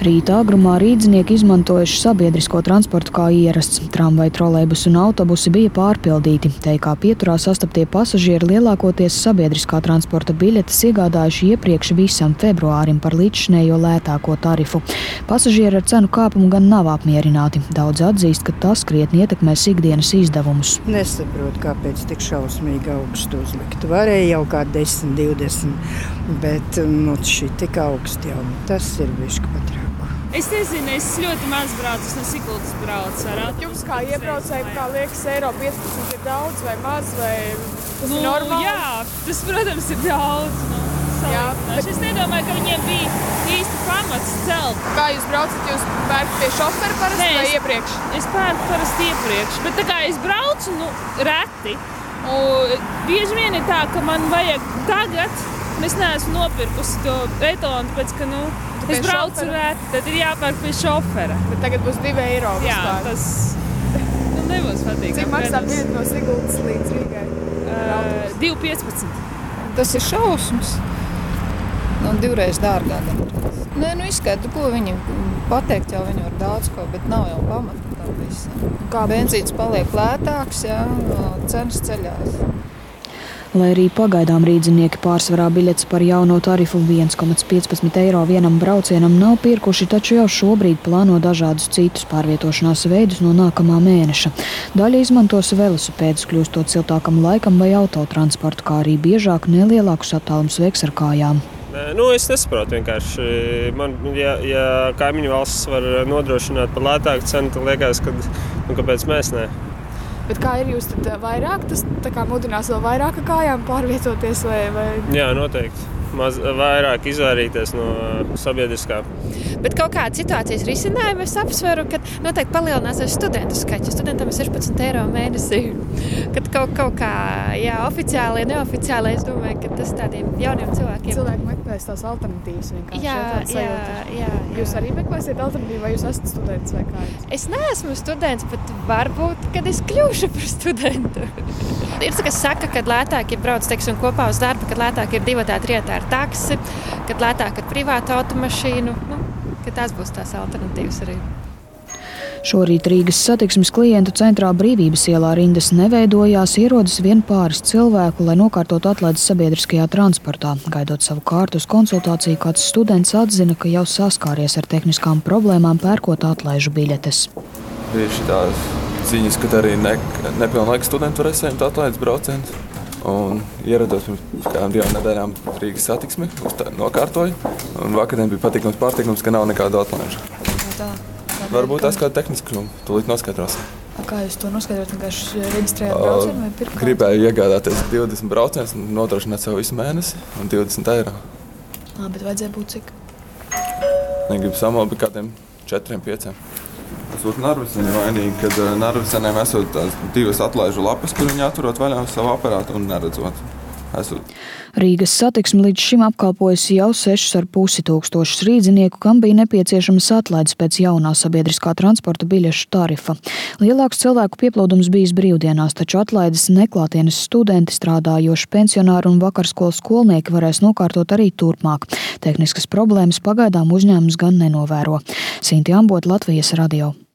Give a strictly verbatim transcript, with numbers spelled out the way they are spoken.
Rīta agrumā rīdzinieki izmantojuši sabiedrisko transportu kā ierasts. Tramvai, trolejbusi un autobusi bija pārpildīti. Teikā pieturā sastaptie pasažieri lielākoties sabiedriskā transporta biļetes iegādājuši iepriekš visam februārim par līdzšinējo lētāko tarifu. Pasažieri ar cenu kāpumu gan nav apmierināti. Daudz atzīst, ka tas krietni ietekmēs ikdienas izdevumus. Nesaprotu, kāpēc tik šausmīgi augstu uzlikt. Varēja jau kā desmit, divdesmit, bet nu, šī tik augsti jau. Tas ir bišķi patrāk. Es nezinu, es ļoti maz braucu, es no Sigultas braucu. Jums kā iebraucēji, kā liekas, eiro piecpadsmit ir daudz vai maz, vai tas nu, ir normāli? Jā, tas, protams, ir daudz. Nu, jā, bet... Es nedomāju, ka viņiem bija īsti pamats celt. Kā jūs braucat, jūs pērkat pie šofera parasti Nē, vai es, iepriekš? Es pērku parasti iepriekš, bet tā kā es braucu, nu, reti. Un bieži vien ir tā, ka man vajag tagad, es neesmu nopirkusi to etalonu, tāpēc, ka, nu, es braucu reti, tad ir jāpērk pie šofera. Bet tagad būs divi eiro. Jā, tas nu, nebūs patīkami. Cik maksā biļete no Sigultas līdz Rīgai? Uh, divi piecpadsmit. Tas ir šausmas. Nu, divreiz dārgāk. Nē, nu izskaidru, ko viņi pateikt, jau viņi var daudz ko, bet nav jau pamata tam visam. Kā benzīns paliek lētāks, jā, cenas ceļās. Lai arī pagaidām rīdzinieki pārsvarā biļetes par jauno tarifu viens komats piecpadsmit eiro vienam braucienam nav pirkuši, taču jau šobrīd plāno dažādus citus pārvietošanās veidus no nākamā mēneša. Daļa izmantos velosipēdus, kļūstot siltākam laikam vai autotransportu, kā arī biežāk nelielākus attālums veiks ar kājām. Nu, es nesaprotu vienkārši. Man, ja, ja kaimiņu valsts var nodrošināt par lētāku cenu, tad liekas, ka, nu, kāpēc mēs ne? Bet kā ir jūs tad vairāk? Tas tā kā mudinās vēl vairāk ar kājām pārvietoties vai... vai... Jā, noteikti. Maz, vairāk izvairīties no sabiedriskā. Bet kaut kāda situācijas risinājuma es apsveru, ka noteikti palielināsies studentu skaits. Studentam ir sešpadsmit eiro mēnesī. Kad kaut, kaut kā, jā, oficiāli, neoficiāli, es domāju, ka tas tādiem jauniem cilvēkiem... Cilvēki meklēs tās alternatīvas vienkārši. Jā, jā, jā, jā. Jūs arī meklēsiet alternatīvu, vai jūs esat students vai kā? Es neesmu students, bet varbūt, kad es kļūšu par studentu. Ir tā, kas saka, kad lētāk ir brauc, teiksim, kopā uz darbu, kad lētāk ir divatā, trietā ar taksi, kad lētāk ir privāta automašīnu, nu, ka tās būs tās alternatīvas arī. Šorīt Rīgas satiksmes klientu centrā Brīvības ielā rindas neveidojās, ierodas vien pāris cilvēku, lai nokārtotu atlaides sabiedriskajā transportā. Gaidot savu kārtu uz konsultāciju, kāds students atzina, ka jau saskāries ar tehniskām problēmām pērkot atlaižu biļetes. Bija šitās ziņas, ka arī ne, nepilnlaika studenti varēs saņemt atlaides braucienus. Un ierados pirms kādām divām nedēļām Rīgas satiksmi, nokārtoju. Un vakarien bija patīkams pārtīkums, ka nav nekādu atlaižu. Tā, tā Varbūt tas kāda tehniska kļūme, tūlīt noskaidros. Kā jūs to noskaidrot, vienkārši reģistrējāt braucienu vai pirkt? Gribēju iegādāties divdesmit braucienus un nodrošināt sev visu mēnesi un divdesmit eiro. Ā, bet vajadzēja būt cik? Negribu samalbi kādiem četriem, pieciem. Esot Narveseni vainīgi, kad Narvesenēm esot tās divas atlaižu lapas, kur viņi atverot vaļā uz savu aparātu un neredzot. Esot. Rīgas satiksme līdz šim apkalpojusi jau sešus ar pusi tūkstošus rīdzinieku, kam bija nepieciešamas atlaides pēc jaunā sabiedriskā transporta biļešu tarifa. Lielāks cilvēku pieplūdums bijis brīvdienās, taču atlaides neklātienes studenti, strādājoši pensionāri un vakarskolas skolnieki varēs nokārtot arī turpmāk. Tehniskas problēmas pagaidām uzņēmums gan nenovēro. Sinti Ambot, Latvijas radio.